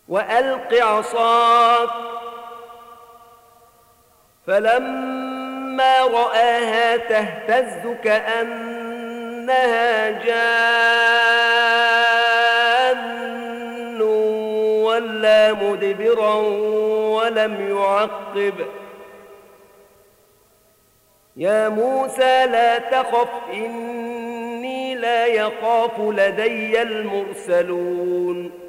وألق عصاك. فلما رآها تهتز كأنها جان ولا مدبرا ولم يعقب. يا موسى لا تخف إني لا يخاف لدي المرسلون